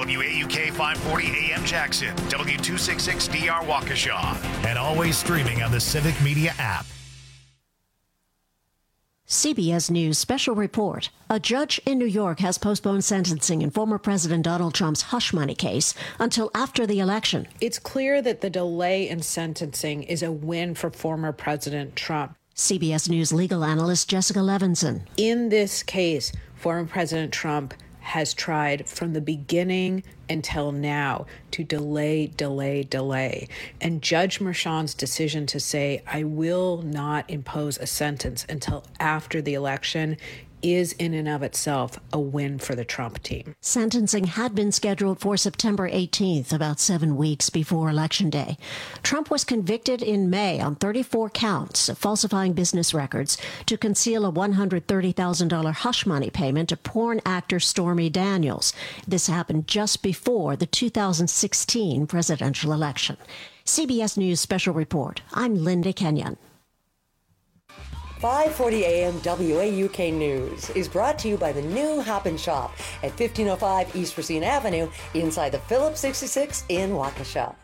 WAUK 540 AM Jackson, W266DR Waukesha, and always streaming on the Civic Media app. CBS News special report. A judge in New York has postponed sentencing in former President Donald Trump's hush money case until after the election. It's clear that the delay in sentencing is a win for former President Trump. CBS News legal analyst Jessica Levinson. In this case, former President Trump has tried from the beginning until now to delay. And Judge Merchan's decision to say, I will not impose a sentence until after the election is in and of itself a win for the Trump team. Sentencing had been scheduled for September 18th, about 7 weeks before Election Day. Trump was convicted in May on 34 counts of falsifying business records to conceal a $130,000 hush money payment to porn actor Stormy Daniels. This happened just before the 2016 presidential election. CBS News Special Report. I'm Linda Kenyon. 540 AM WAUK News is brought to you by the new Hop and Shop at 1505 East Racine Avenue inside the Phillips 66 in Waukesha.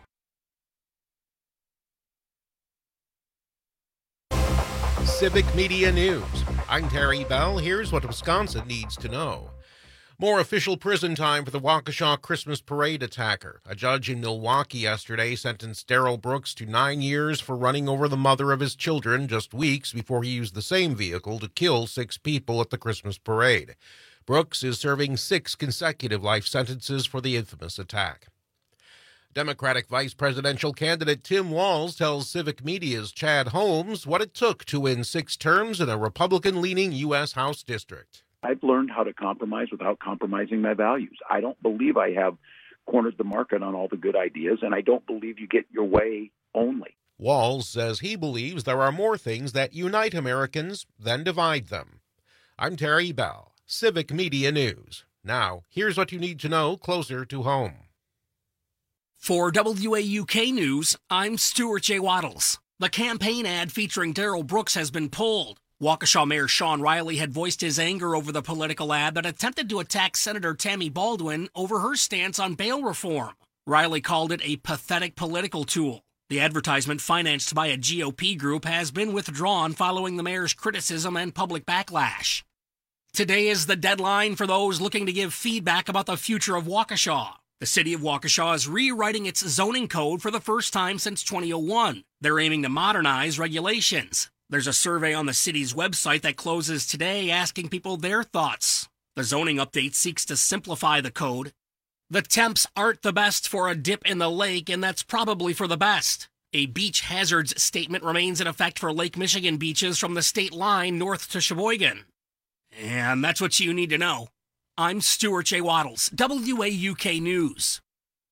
Civic Media News. I'm Terry Bell. Here's what Wisconsin needs to know. More official prison time for the Waukesha Christmas parade attacker. A judge in Milwaukee yesterday sentenced Darrell Brooks to 9 years for running over the mother of his children just weeks before he used the same vehicle to kill 6 people at the Christmas parade. Brooks is serving 6 consecutive life sentences for the infamous attack. Democratic vice presidential candidate Tim Walz tells Civic Media's Chad Holmes what it took to win 6 terms in a Republican-leaning U.S. House district. I've learned how to compromise without compromising my values. I don't believe I have cornered the market on all the good ideas, and I don't believe you get your way only. Walz says he believes there are more things that unite Americans than divide them. I'm Terry Bell, Civic Media News. Now, here's what you need to know closer to home. For WAUK News, I'm Stuart J. Waddles. The campaign ad featuring Darrell Brooks has been pulled. Waukesha Mayor Sean Riley had voiced his anger over the political ad that attempted to attack Senator Tammy Baldwin over her stance on bail reform. Riley called it a pathetic political tool. The advertisement, financed by a GOP group, has been withdrawn following the mayor's criticism and public backlash. Today is the deadline for those looking to give feedback about the future of Waukesha. The city of Waukesha is rewriting its zoning code for the first time since 2001. They're aiming to modernize regulations. There's a survey on the city's website that closes today asking people their thoughts. The zoning update seeks to simplify the code. The temps aren't the best for a dip in the lake, and that's probably for the best. A beach hazards statement remains in effect for Lake Michigan beaches from the state line north to Sheboygan. And that's what you need to know. I'm Stuart J. Waddles, WAUK News.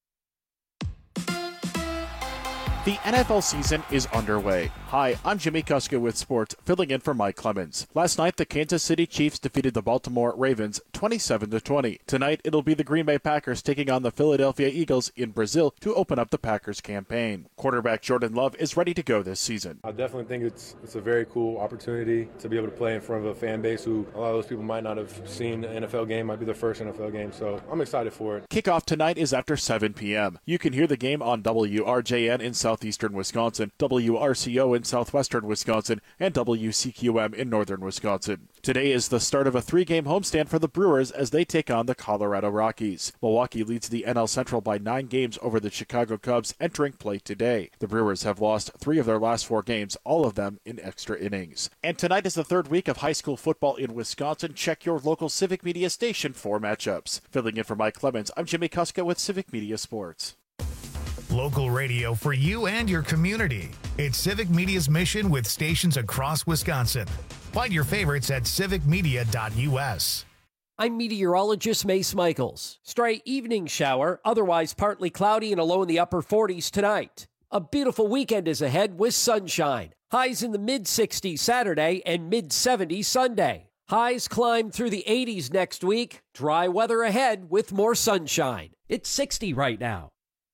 The NFL season is underway. Hi, I'm Jimmy Kuska with sports, filling in for Mike Clemens. Last night, the Kansas City Chiefs defeated the Baltimore Ravens 27-20. Tonight, it'll be the Green Bay Packers taking on the Philadelphia Eagles in Brazil to open up the Packers campaign. Quarterback Jordan Love is ready to go this season. I definitely think it's a very cool opportunity to be able to play in front of a fan base who a lot of those people might not have seen an NFL game, might be their first NFL game, so I'm excited for it. Kickoff tonight is after 7 p.m. You can hear the game on WRJN in southeastern Wisconsin, WRCO in southwestern Wisconsin, and WCQM in northern Wisconsin. Today is the start of a 3-game homestand for the Brewers as they take on the Colorado Rockies. Milwaukee leads the NL Central by 9 games over the Chicago Cubs entering play today. The Brewers have lost 3 of their last 4 games, all of them in extra innings. And tonight is the 3rd week of high school football in Wisconsin. Check your local Civic Media station for matchups. Filling in for Mike Clemens, I'm Jimmy Kuska with Civic Media Sports. Local radio for you and your community. It's Civic Media's mission with stations across Wisconsin. Find your favorites at civicmedia.us. I'm meteorologist Mace Michaels. Stray evening shower, otherwise partly cloudy and a low in the upper 40s tonight. A beautiful weekend is ahead with sunshine. Highs in the mid-60s Saturday and mid-70s Sunday. Highs climb through the 80s next week. Dry weather ahead with more sunshine. It's 60 right now.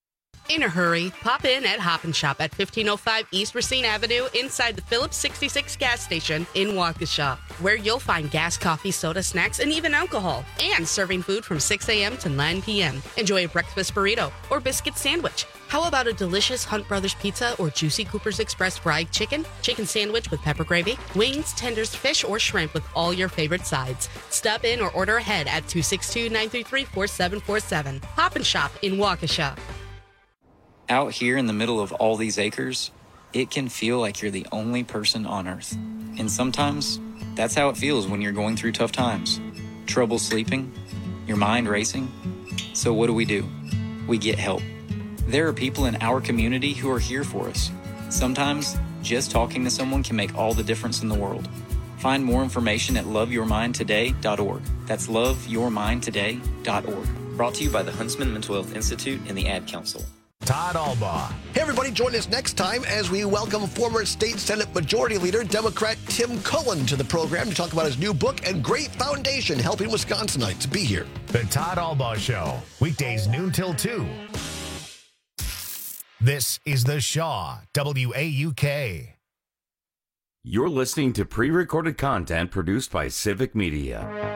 In a hurry, pop in at Hop and Shop at 1505 East Racine Avenue inside the Phillips 66 gas station in Waukesha, where you'll find gas, coffee, soda, snacks, and even alcohol, and serving food from 6 a.m. to 9 p.m. Enjoy a breakfast burrito or biscuit sandwich. How about a delicious Hunt Brothers pizza or juicy Cooper's Express fried chicken sandwich with pepper gravy, wings, tenders, fish, or shrimp with all your favorite sides? Stop in or order ahead at 262-933-4747. Hop and Shop in Waukesha. Out here in the middle of all these acres, it can feel like you're the only person on Earth. And sometimes, that's how it feels when you're going through tough times. Trouble sleeping, your mind racing. So what do? We get help. There are people in our community who are here for us. Sometimes, just talking to someone can make all the difference in the world. Find more information at loveyourmindtoday.org. That's loveyourmindtoday.org. Brought to you by the Huntsman Mental Health Institute and the Ad Council. Todd Albaugh. Hey, everybody, join us next time as we welcome former State Senate Majority Leader, Democrat Tim Cullen, to the program to talk about his new book and great foundation helping Wisconsinites. Be here. The Todd Albaugh Show, weekdays noon till 2. This is The Shaw, WAUK. You're listening to pre-recorded content produced by Civic Media.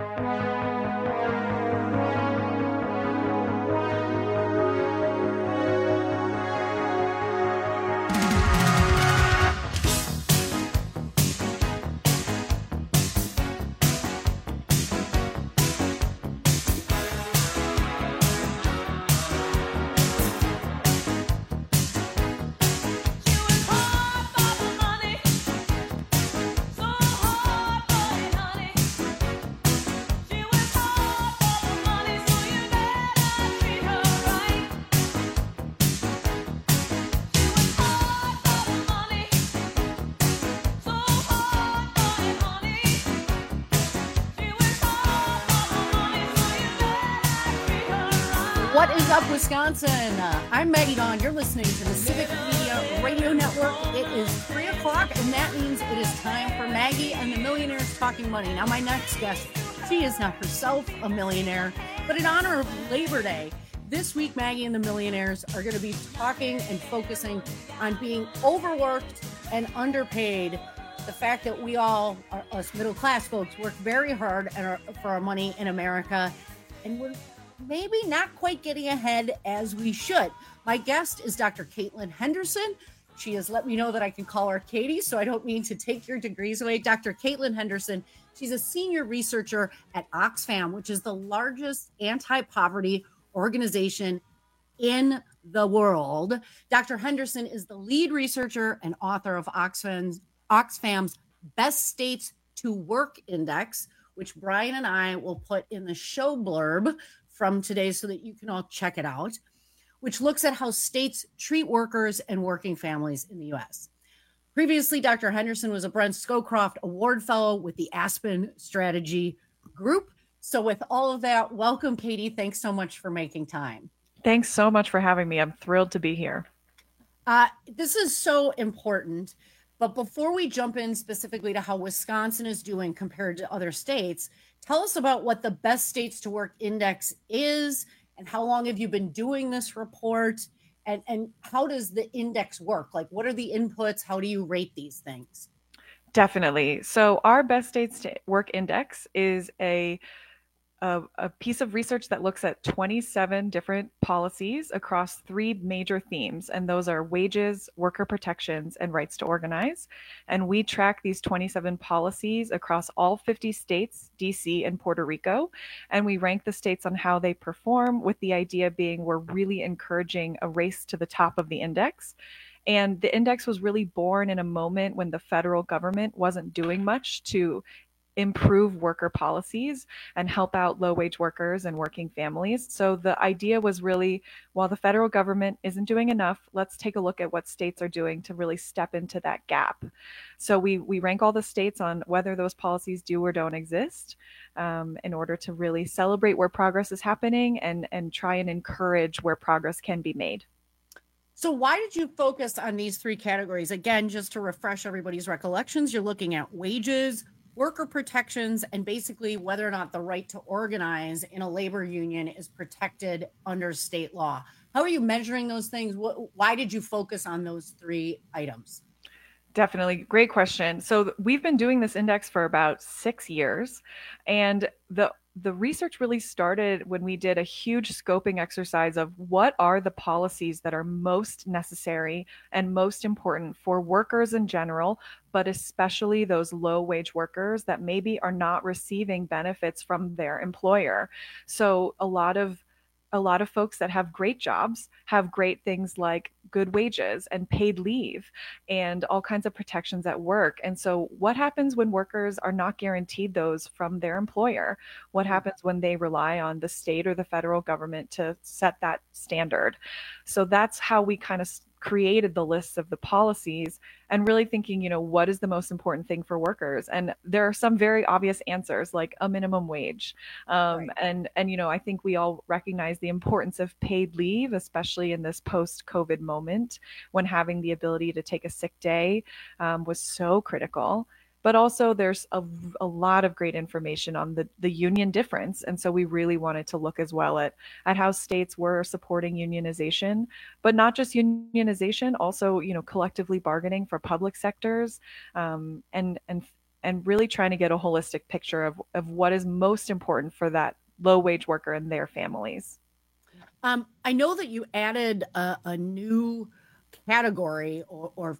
What is up, Wisconsin? I'm Maggie Dawn. You're listening to the Civic Media Radio Network. It is 3 o'clock, and that means it is time for Maggie and the Millionaires Talking Money. Now, my next guest, she is not herself a millionaire, but in honor of Labor Day, this week, Maggie and the Millionaires are going to be talking and focusing on being overworked and underpaid. The fact that we all, us middle-class folks, work very hard for our money in America, and we're maybe not quite getting ahead as we should. My guest is Dr. Caitlin Henderson. She has let me know that I can call her Katie, so I don't mean to take your degrees away. Dr. Caitlin Henderson, she's a senior researcher at Oxfam, which is the largest anti-poverty organization in the world. Dr. Henderson is the lead researcher and author of Oxfam's Best States to Work Index, which Brian and I will put in the show blurb from today so that you can all check it out, which looks at how states treat workers and working families in the U.S. Previously, Dr. Henderson was a Brent Scowcroft Award Fellow with the Aspen Strategy Group. So with all of that, welcome, Katie. Thanks so much for making time. Thanks so much for having me. I'm thrilled to be here. This is so important. But before we jump in specifically to how Wisconsin is doing compared to other states, tell us about what the Best States to Work Index is and how long have you been doing this report, and how does the index work? Like, what are the inputs? How do you rate these things? Definitely. So our Best States to Work Index is a piece of research that looks at 27 different policies across 3 major themes, and those are wages, worker protections, and rights to organize. And we track these 27 policies across all 50 states, DC, and Puerto Rico, and we rank the states on how they perform, with the idea being we're really encouraging a race to the top of the index. And the index was really born in a moment when the federal government wasn't doing much to improve worker policies and help out low-wage workers and working families. So the idea was really, while the federal government isn't doing enough, let's take a look at what states are doing to really step into that gap. So we rank all the states on whether those policies do or don't exist, in order to really celebrate where progress is happening and try and encourage where progress can be made. So why did you focus on these 3 categories? Again, just to refresh everybody's recollections, you're looking at wages, worker protections and basically whether or not the right to organize in a labor union is protected under state law. How are you measuring those things? Why did you focus on those three items? Definitely. Great question. So we've been doing this index for about 6 years, and the research really started when we did a huge scoping exercise of what are the policies that are most necessary and most important for workers in general, but especially those low wage workers that maybe are not receiving benefits from their employer. So a lot of folks that have great jobs have great things like good wages and paid leave and all kinds of protections at work. And so what happens when workers are not guaranteed those from their employer? What happens when they rely on the state or the federal government to set that standard? So that's how we kind of created the lists of the policies and really thinking, what is the most important thing for workers? And there are some very obvious answers like a minimum wage. Right. And I think we all recognize the importance of paid leave, especially in this post-COVID moment when having the ability to take a sick day was so critical. But also there's a lot of great information on the union difference. And so we really wanted to look as well at how states were supporting unionization, but not just unionization, also, collectively bargaining for public sectors, and really trying to get a holistic picture of what is most important for that low wage worker and their families. I know that you added a new category or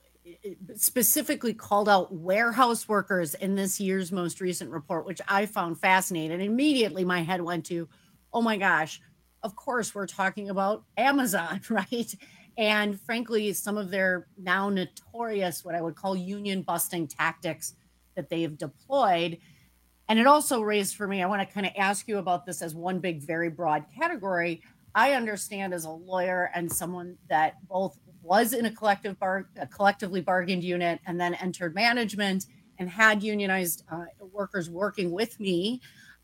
specifically called out warehouse workers in this year's most recent report, which I found fascinating. And immediately my head went to, oh my gosh, of course we're talking about Amazon, right? And frankly, some of their now notorious, what I would call union busting tactics that they have deployed. And it also raised for me, I want to kind of ask you about this as one big, very broad category. I understand as a lawyer and someone that both was in a collectively bargained unit and then entered management and had unionized workers working with me.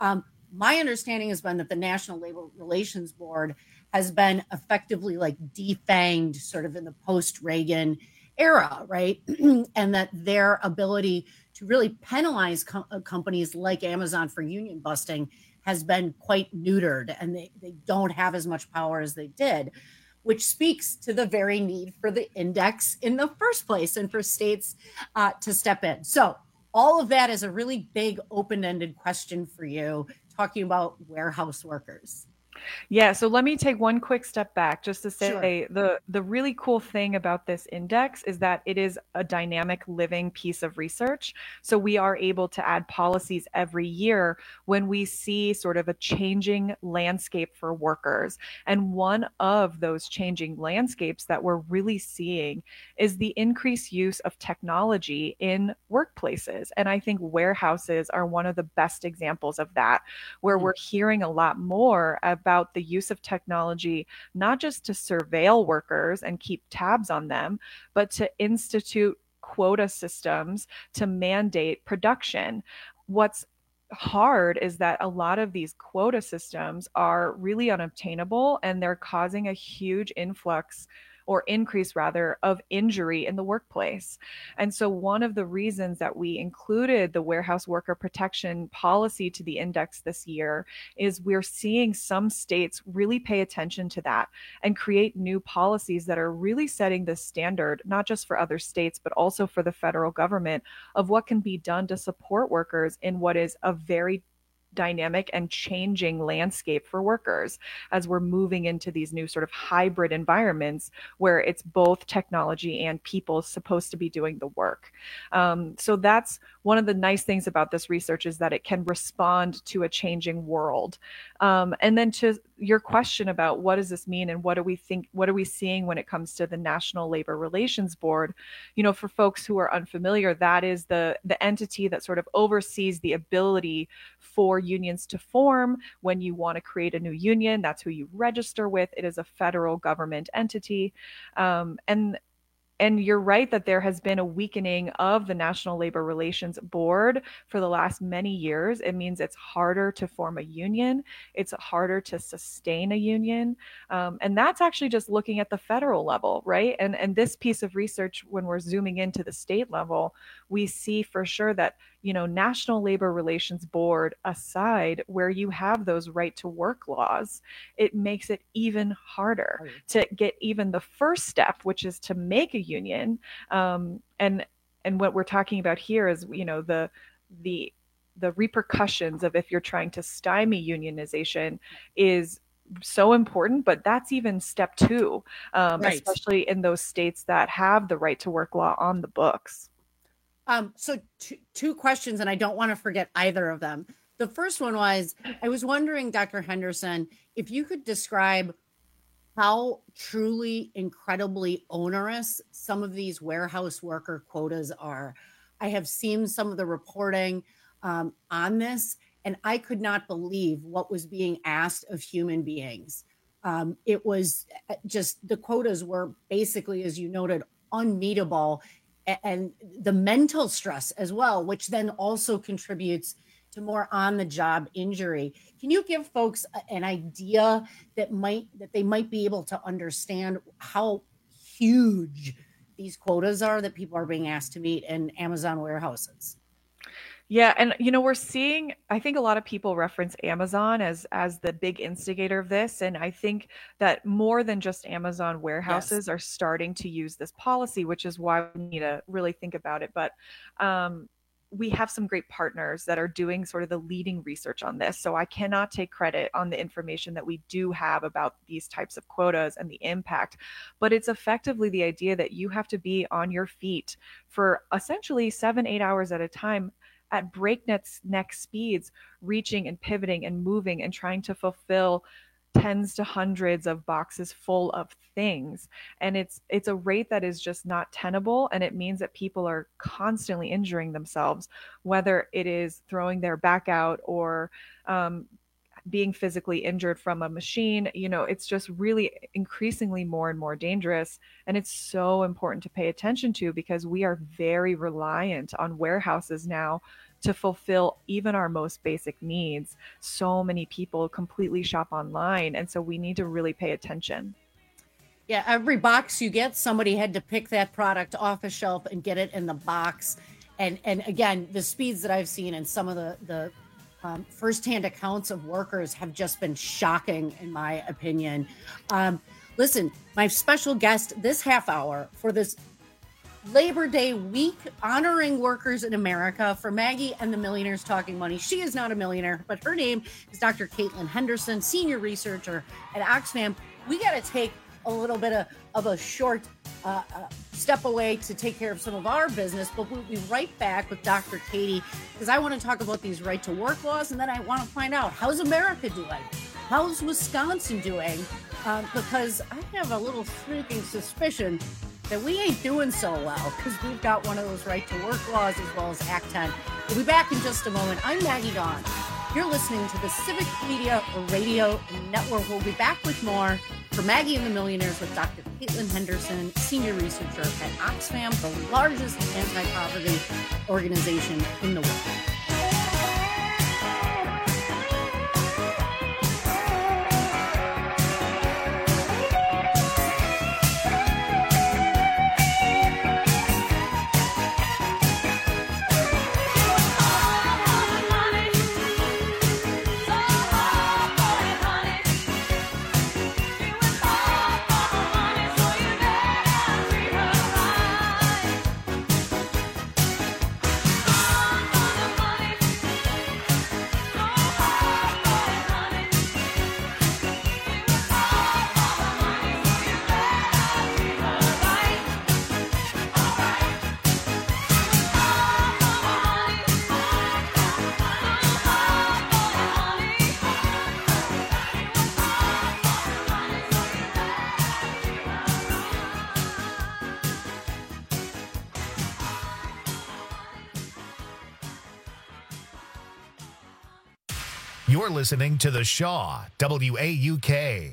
My understanding has been that the National Labor Relations Board has been effectively like defanged sort of in the post-Reagan era, right? And that their ability to really penalize companies like Amazon for union busting has been quite neutered, and they don't have as much power as they did, which speaks to the very need for the index in the first place and for states to step in. So all of that is a really big open-ended question for you, talking about warehouse workers. Yeah, so let me take one quick step back just to say Sure. the really cool thing about this index is that it is a dynamic living piece of research. So we are able to add policies every year when we see sort of a changing landscape for workers. And one of those changing landscapes that we're really seeing is the increased use of technology in workplaces. And I think warehouses are one of the best examples of that, where we're hearing a lot more about the use of technology, not just to surveil workers and keep tabs on them, but to institute quota systems to mandate production. What's hard is that a lot of these quota systems are really unobtainable, and they're causing a huge influx or increase rather of injury in the workplace. And so one of the reasons that we included the warehouse worker protection policy to the index this year is we're seeing some states really pay attention to that and create new policies that are really setting the standard, not just for other states, but also for the federal government, of what can be done to support workers in what is a very dynamic and changing landscape for workers as we're moving into these new sort of hybrid environments where it's both technology and people supposed to be doing the work. So that's one of the nice things about this research, is that it can respond to a changing world. And then to your question about what does this mean and what are we seeing when it comes to the National Labor Relations Board, for folks who are unfamiliar, that is the entity that sort of oversees the ability for unions to form. When you want to create a new union, that's who you register with. It is a federal government entity. And you're right that there has been a weakening of the National Labor Relations Board for the last many years. It means it's harder to form a union. It's harder to sustain a union. And that's actually just looking at the federal level, right? And this piece of research, when we're zooming into the state level, we see for sure that, National Labor Relations Board aside, where you have those right to work laws, it makes it even harder to get even the first step, which is to make a union. And what we're talking about here is, the repercussions of if you're trying to stymie unionization is so important, but that's even step 2, especially in those states that have the right to work law on the books. So two questions, and I don't want to forget either of them. The first one was, I was wondering, Dr. Henderson, if you could describe how truly incredibly onerous some of these warehouse worker quotas are. I have seen some of the reporting on this, and I could not believe what was being asked of human beings. It was just, the quotas were basically, as you noted, unmeetable, and the mental stress as well, which then also contributes to more on-the-job injury. Can you give folks an idea that they might be able to understand how huge these quotas are that people are being asked to meet in Amazon warehouses? Yeah. And, we're seeing, I think a lot of people reference Amazon as the big instigator of this. And I think that more than just Amazon warehouses are starting to use this policy, which is why we need to really think about it. But we have some great partners that are doing sort of the leading research on this. So I cannot take credit on the information that we do have about these types of quotas and the impact, but it's effectively the idea that you have to be on your feet for essentially 7-8 hours at a time at breakneck speeds, reaching and pivoting and moving and trying to fulfill tens to hundreds of boxes full of things. And it's a rate that is just not tenable. And it means that people are constantly injuring themselves, whether it is throwing their back out or being physically injured from a machine. It's just really increasingly more and more dangerous. And it's so important to pay attention to, because we are very reliant on warehouses now to fulfill even our most basic needs. So many people completely shop online. And so we need to really pay attention. Yeah, every box you get, somebody had to pick that product off a shelf and get it in the box. And again, the speeds that I've seen and some of the firsthand accounts of workers have just been shocking, in my opinion. Listen, my special guest this half hour for this Labor Day week honoring workers in America for Maggie and the Millionaires Talking Money. She is not a millionaire, but her name is Dr. Caitlin Henderson, senior researcher at Oxfam. We got to take a little bit of a short step away to take care of some of our business, but we'll be right back with Dr. Katie, because I want to talk about these right to work laws, and then I want to find out, how's America doing? How's Wisconsin doing? Because I have a little sneaking suspicion that we ain't doing so well, because we've got one of those right to work laws as well as Act 10. We'll be back in just a moment. I'm Maggie Dawn. You're listening to the Civic Media Radio Network. We'll be back with more for Maggie and the Millionaires with Dr. Caitlin Henderson, senior researcher at Oxfam, the largest anti-poverty organization in the world. You're listening to The Shaw, WAUK.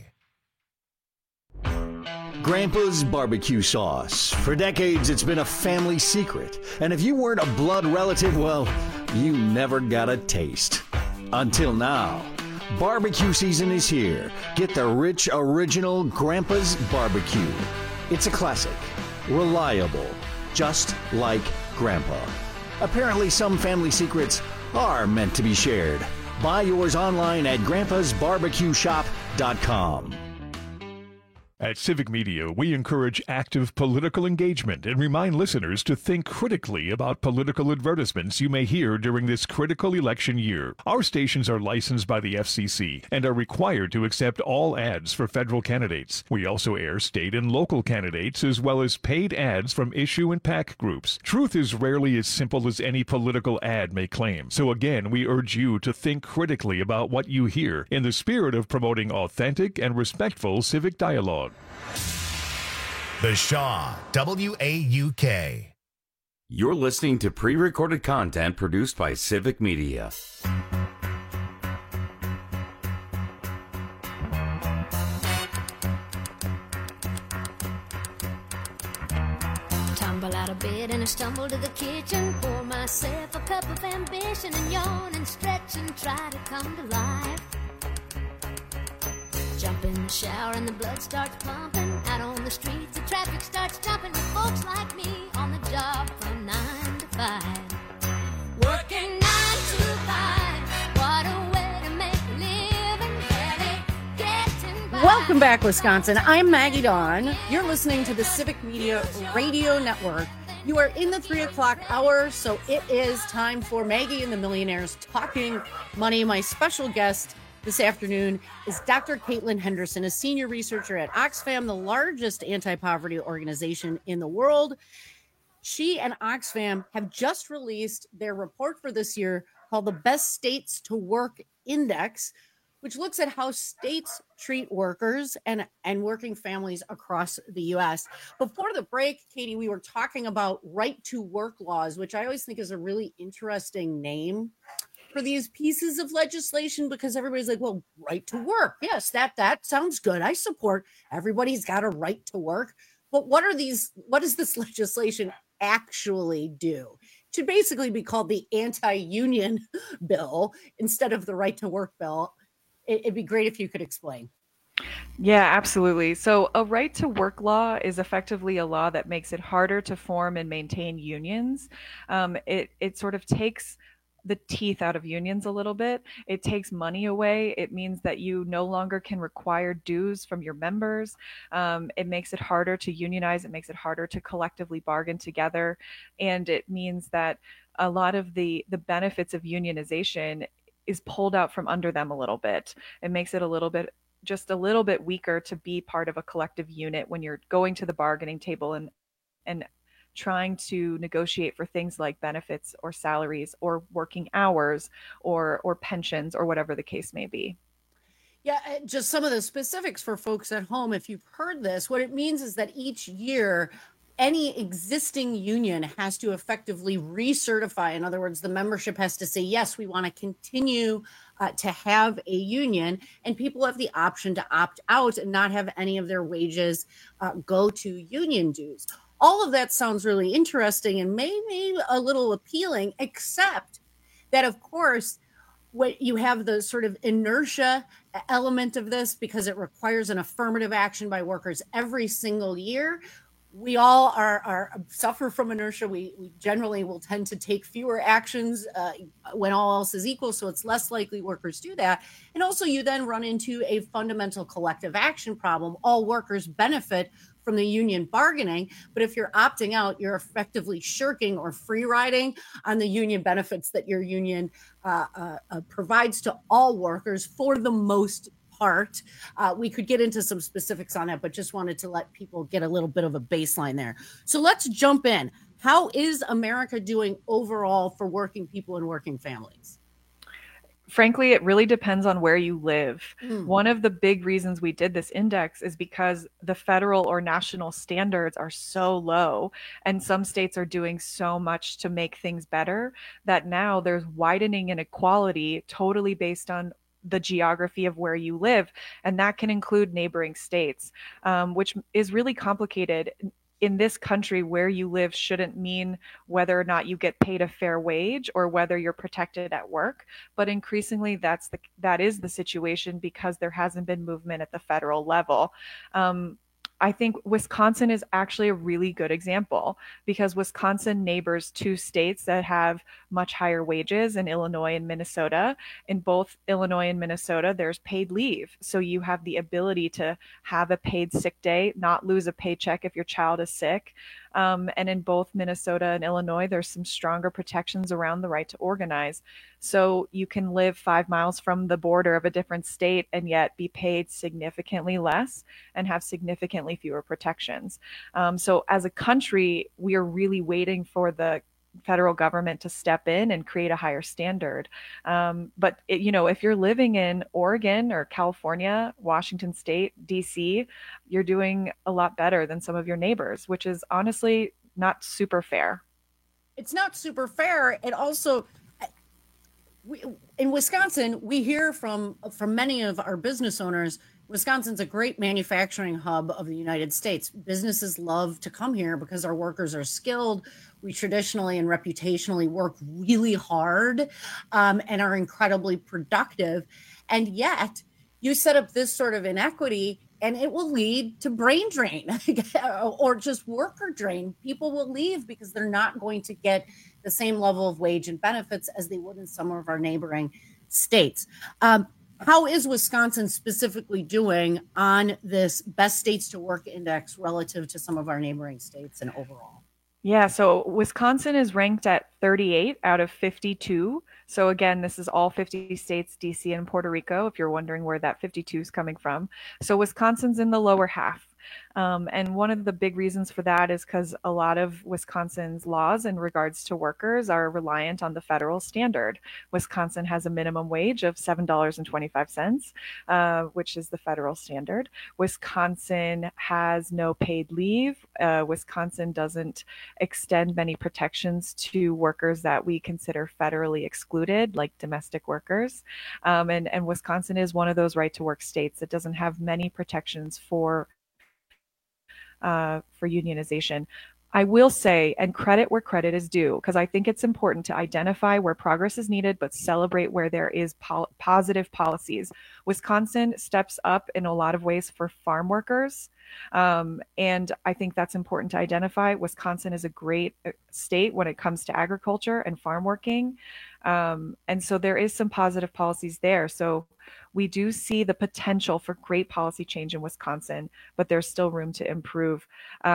Grandpa's barbecue sauce. For decades, it's been a family secret. And if you weren't a blood relative, well, you never got a taste. Until now. Barbecue season is here. Get the rich, original Grandpa's barbecue. It's a classic. Reliable. Just like Grandpa. Apparently, some family secrets are meant to be shared. Buy yours online at Grandpa'sBarbecueShop.com. At Civic Media, we encourage active political engagement and remind listeners to think critically about political advertisements you may hear during this critical election year. Our stations are licensed by the FCC and are required to accept all ads for federal candidates. We also air state and local candidates as well as paid ads from issue and PAC groups. Truth is rarely as simple as any political ad may claim. So again, we urge you to think critically about what you hear in the spirit of promoting authentic and respectful civic dialogue. The Shaw, WAUK. You're listening to pre-recorded content produced by Civic Media. Tumble out of bed and I stumble to the kitchen, pour myself a cup of ambition and yawn and stretch and try to come to life. Jump in the shower and the blood starts pumping. Out on the streets, the traffic starts jumping with folks like me on the job from 9 to 5. Working 9 to 5. What a way to make a living. Barely getting by. Welcome back, Wisconsin. I'm Maggie Dawn. You're listening to the Civic Media Radio Network. You are in the 3 o'clock hour, so it is time for Maggie and the Millionaires Talking Money. My special guest this afternoon is Dr. Caitlin Henderson, a senior researcher at Oxfam, the largest anti-poverty organization in the world. She and Oxfam have just released their report for this year called the Best States to Work Index, which looks at how states treat workers and working families across the U.S. Before the break, Katie, we were talking about right to work laws, which I always think is a really interesting name for these pieces of legislation, because everybody's like, well, right to work. Yes, that sounds good. I support everybody's got a right to work. But what does this legislation actually do? It should basically be called the anti-union bill instead of the right to work bill. It'd be great if you could explain. Yeah, absolutely. So a right to work law is effectively a law that makes it harder to form and maintain unions. It sort of takes the teeth out of unions a little bit. It takes money away. It means that you no longer can require dues from your members. It makes it harder to unionize. It makes it harder to collectively bargain together. And it means that a lot of the benefits of unionization is pulled out from under them a little bit. It makes it just a little bit weaker to be part of a collective unit when you're going to the bargaining table and trying to negotiate for things like benefits or salaries or working hours or pensions or whatever the case may be. Yeah, just some of the specifics for folks at home. If you've heard this, what it means is that each year, any existing union has to effectively recertify. In other words, the membership has to say, yes, we want to continue to have a union, and people have the option to opt out and not have any of their wages go to union dues. All of that sounds really interesting and maybe a little appealing, except that, of course, when you have the sort of inertia element of this, because it requires an affirmative action by workers every single year. We all are suffer from inertia. We generally will tend to take fewer actions when all else is equal, so it's less likely workers do that. And also, you then run into a fundamental collective action problem. All workers benefit from the union bargaining, but if you're opting out, you're effectively shirking or free riding on the union benefits that your union provides to all workers for the most part. We could get into some specifics on it, but just wanted to let people get a little bit of a baseline there. So let's jump in. How is America doing overall for working people and working families? Frankly, it really depends on where you live. One of the big reasons we did this index is because the federal or national standards are so low, and some states are doing so much to make things better that now there's widening inequality totally based on the geography of where you live. And that can include neighboring states, which is really complicated. In this country, where you live shouldn't mean whether or not you get paid a fair wage or whether you're protected at work. But increasingly, that is the situation because there hasn't been movement at the federal level. I think Wisconsin is actually a really good example because Wisconsin neighbors 2 states that have much higher wages in Illinois and Minnesota. In both Illinois and Minnesota, there's paid leave. So you have the ability to have a paid sick day, not lose a paycheck if your child is sick. And in both Minnesota and Illinois, there's some stronger protections around the right to organize. So you can live 5 miles from the border of a different state and yet be paid significantly less and have significantly fewer protections. So as a country, we are really waiting for the federal government to step in and create a higher standard. But if you're living in Oregon or California, Washington State, DC, you're doing a lot better than some of your neighbors, which is honestly not super fair. It's not super fair. It also, in Wisconsin, we hear from many of our business owners, Wisconsin's a great manufacturing hub of the United States. Businesses love to come here because our workers are skilled. We traditionally and reputationally work really hard and are incredibly productive. And yet you set up this sort of inequity and it will lead to brain drain or just worker drain. People will leave because they're not going to get the same level of wage and benefits as they would in some of our neighboring states. How is Wisconsin specifically doing on this best states to work index relative to some of our neighboring states and overall? Yeah, so Wisconsin is ranked at 38 out of 52. So again, this is all 50 states, DC and Puerto Rico, if you're wondering where that 52 is coming from. So Wisconsin's in the lower half. And one of the big reasons for that is because a lot of Wisconsin's laws in regards to workers are reliant on the federal standard. Wisconsin has a minimum wage of $7.25, which is the federal standard. Wisconsin has no paid leave. Wisconsin doesn't extend many protections to workers that we consider federally excluded, like domestic workers. And Wisconsin is one of those right to work states that doesn't have many protections for unionization. I will say, and credit where credit is due, because I think it's important to identify where progress is needed, but celebrate where there is positive policies. Wisconsin steps up in a lot of ways for farm workers. And I think that's important to identify. Wisconsin is a great state when it comes to agriculture and farm working. And so there is some positive policies there. So we do see the potential for great policy change in Wisconsin, but there's still room to improve.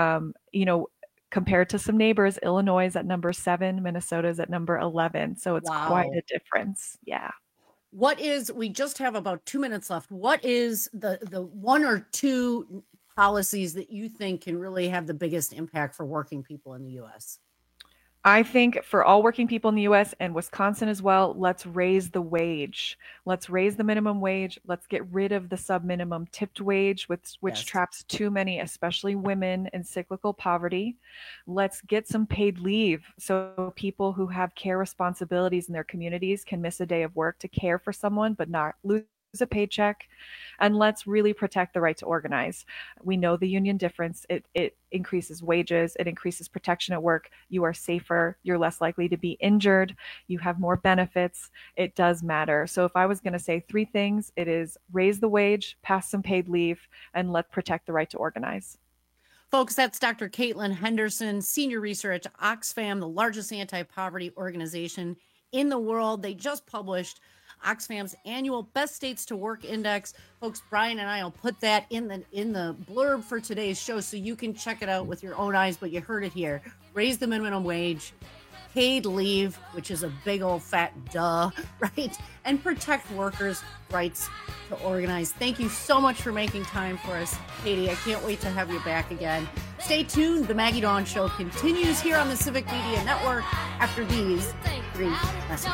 Compared to some neighbors, Illinois is at number 7, Minnesota is at number 11. So it's quite a difference. Yeah. We just have about 2 minutes left. What is the 1 or 2 policies that you think can really have the biggest impact for working people in the U.S.? I think for all working people in the U.S. and Wisconsin as well, let's raise the wage. Let's raise the minimum wage. Let's get rid of the sub-minimum tipped wage, which traps too many, especially women, in cyclical poverty. Let's get some paid leave so people who have care responsibilities in their communities can miss a day of work to care for someone but not lose a paycheck. And let's really protect the right to organize. We know the union difference. It increases wages. It increases protection at work. You are safer. You're less likely to be injured. You have more benefits. It does matter. So if I was going to say 3 things, it is raise the wage, pass some paid leave, and let's protect the right to organize. Folks, that's Dr. Caitlin Henderson, senior researcher at Oxfam, the largest anti-poverty organization in the world. They just published Oxfam's annual Best States to Work Index. Folks, Brian and I will put that in the blurb for today's show so you can check it out with your own eyes, but you heard it here. Raise the minimum wage, paid leave, which is a big old fat duh, right? And protect workers' rights to organize. Thank you so much for making time for us, Katie. I can't wait to have you back again. Stay tuned. The Maggie Dawn Show continues here on the Civic Media Network after these 3 messages.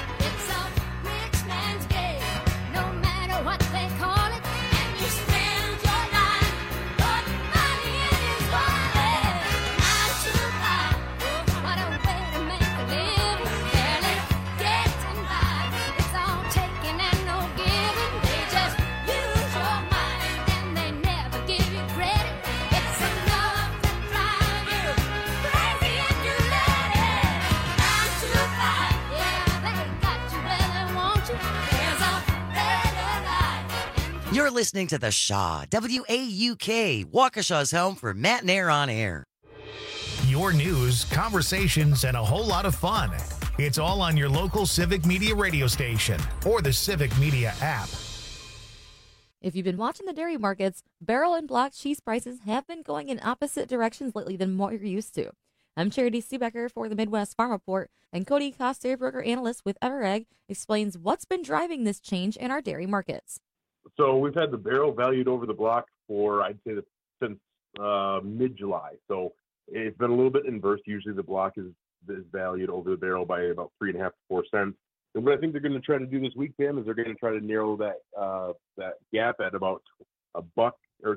What they call it, and you spend your life putting money in his wallet. 9 to 5, what a way to make a living. Barely getting by, it's all taking and no giving. They just use your mind and they never give you credit. It's enough to drive you crazy if you let it. 9 to 5, yeah, they got listening to The Shaw, WAUK, Waukesha's home for Matt and Air on Air. Your news, conversations, and a whole lot of fun. It's all on your local Civic Media radio station or the Civic Media app. If you've been watching the dairy markets, barrel and block cheese prices have been going in opposite directions lately than what you're used to. I'm Charity Seebecker for the Midwest Farm Report, and Cody Coster, broker analyst with Everegg, explains what's been driving this change in our dairy markets. So we've had the barrel valued over the block for, I'd say, since mid-July. So it's been a little bit inverse. Usually the block is valued over the barrel by about 3.5 to 4 cents. And what I think they're going to try to do this week, Pam, is they're going to try to narrow that gap at about $1 or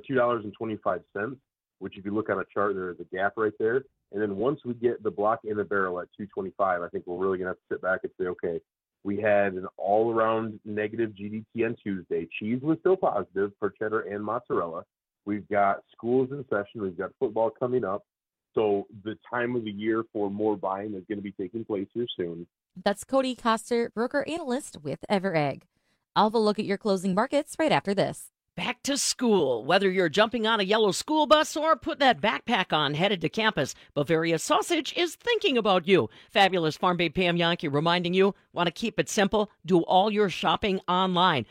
$2.25, which if you look on a chart, there is a gap right there. And then once we get the block in the barrel at $2.25, I think we're really going to have to sit back and say, okay, we had an all-around negative GDT on Tuesday. Cheese was still positive for cheddar and mozzarella. We've got schools in session. We've got football coming up. So the time of the year for more buying is going to be taking place here soon. That's Cody Coster, broker analyst with Everegg. I'll have a look at your closing markets right after this. Back to school. Whether you're jumping on a yellow school bus or put that backpack on headed to campus, Bavaria Sausage is thinking about you. Fabulous Farm Babe Pam Yankee reminding you, want to keep it simple? Do all your shopping online.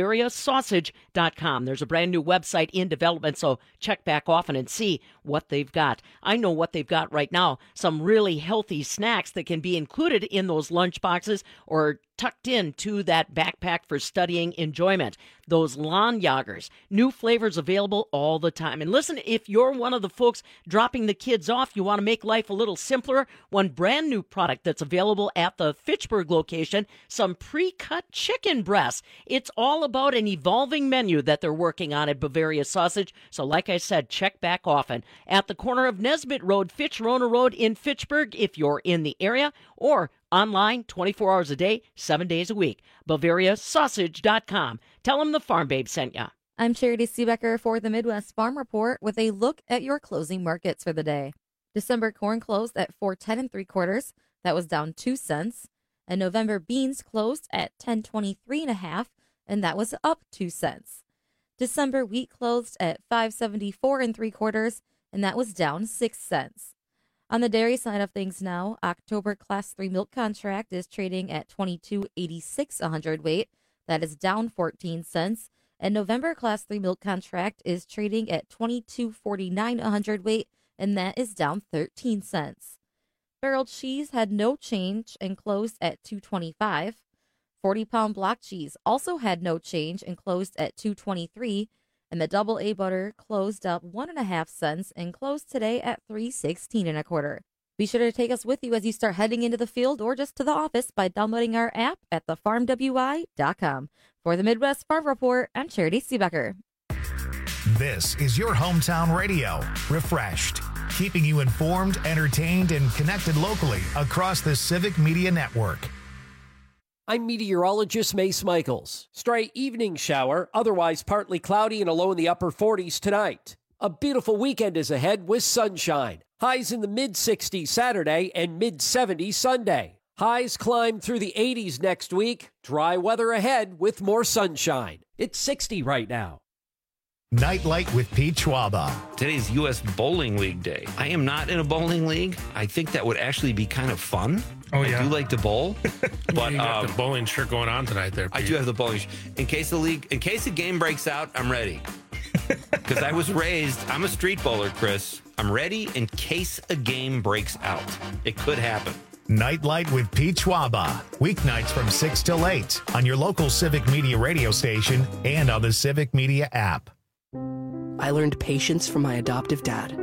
BavariaSausage.com. There's a brand new website in development, so check back often and see what they've got. I know what they've got right now. Some really healthy snacks that can be included in those lunch boxes or tucked into that backpack for studying enjoyment. Those lawn joggers, new flavors available all the time. And listen, if you're one of the folks dropping the kids off, you want to make life a little simpler, one brand new product that's available at the Fitchburg location, some pre-cut chicken breasts. It's all about an evolving menu that they're working on at Bavaria Sausage. So like I said, check back often. At the corner of Nesbitt Road, Fitch-Rona Road in Fitchburg, if you're in the area, or online 24 hours a day, 7 days a week. BavariaSausage.com. Tell them the Farm Babe sent ya. I'm Charity Seebecker for the Midwest Farm Report with a look at your closing markets for the day. December corn closed at $4.10 3/4. That was down 2 cents. And November beans closed at $10.23 1/2, and that was up 2 cents. December wheat closed at $5.74 3/4, and that was down 6 cents. On the dairy side of things now, October Class 3 milk contract is trading at $22.86 a hundredweight. That is down 14 cents. And November Class 3 milk contract is trading at $22.49 a hundredweight, and that is down 13 cents. Barrel cheese had no change and closed at $2.25. 40-pound block cheese also had no change and closed at $2.23. And the double A butter closed up 1.5 cents and closed today at $3.16 1/4. Be sure to take us with you as you start heading into the field or just to the office by downloading our app at thefarmwi.com. For the Midwest Farm Report, I'm Charity Seebecker. This is your hometown radio, refreshed, keeping you informed, entertained, and connected locally across the Civic Media Network. I'm meteorologist Mace Michaels. Stray evening shower, otherwise partly cloudy and a low in the upper 40s tonight. A beautiful weekend is ahead with sunshine. Highs in the mid-60s Saturday and mid-70s Sunday. Highs climb through the 80s next week. Dry weather ahead with more sunshine. It's 60 right now. Nightlight with Pete Schwaba. Today's U.S. Bowling League Day. I am not in a bowling league. I think that would actually be kind of fun. Oh, yeah. I do like to bowl. But you got the bowling shirt going on tonight there, Pete. I do have the bowling shirt. In case the game breaks out, I'm ready. Because I was raised, I'm a street bowler, Chris. I'm ready in case a game breaks out. It could happen. Nightlight with Pete Schwaba. Weeknights from 6 till 8 on your local Civic Media radio station and on the Civic Media app. I learned patience from my adoptive dad.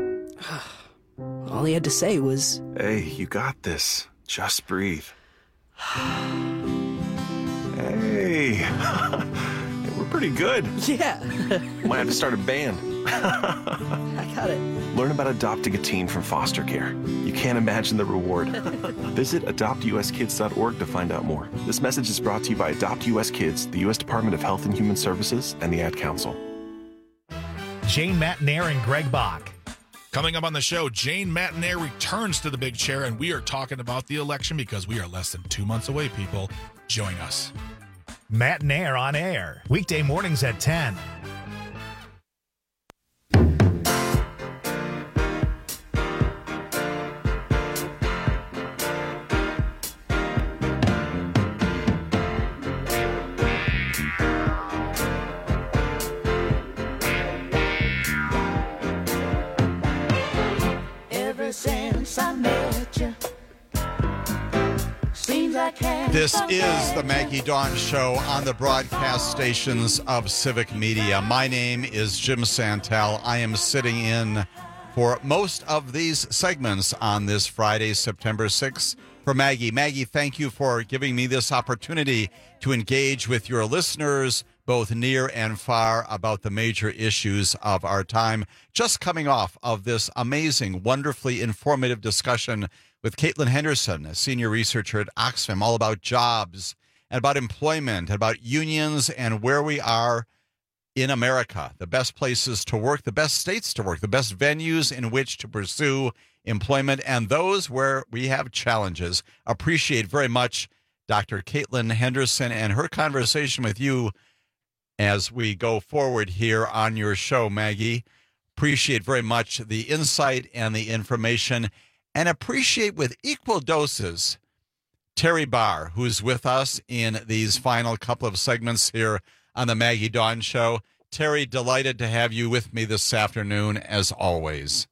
All he had to say was, "Hey, you got this. Just breathe." Hey, we're pretty good. Yeah. Might have to start a band. I got it. Learn about adopting a teen from foster care. You can't imagine the reward. Visit adoptuskids.org to find out more. This message is brought to you by Adopt US Kids, the U.S. Department of Health and Human Services, and the Ad Council. Jane Matanair and Greg Bach. Coming up on the show, Jane Matanair returns to the big chair, and we are talking about the election because we are less than 2 months away, people. Join us. Matanair on air, weekday mornings at 10. This is the Maggie Dawn Show on the broadcast stations of Civic Media. My name is Jim Santel. I am sitting in for most of these segments on this Friday, September 6th, for Maggie. Maggie, thank you for giving me this opportunity to engage with your listeners, both near and far, about the major issues of our time. Just coming off of this amazing, wonderfully informative discussion with Caitlin Henderson, a senior researcher at Oxfam, all about jobs and about employment, about unions and where we are in America, the best places to work, the best states to work, the best venues in which to pursue employment, and those where we have challenges. Appreciate very much Dr. Caitlin Henderson and her conversation with you as we go forward here on your show, Maggie. Appreciate very much the insight and the information, and appreciate with equal doses Terry Barr, who's with us in these final couple of segments here on the Maggie Dawn Show. Terry, delighted to have you with me this afternoon, as always.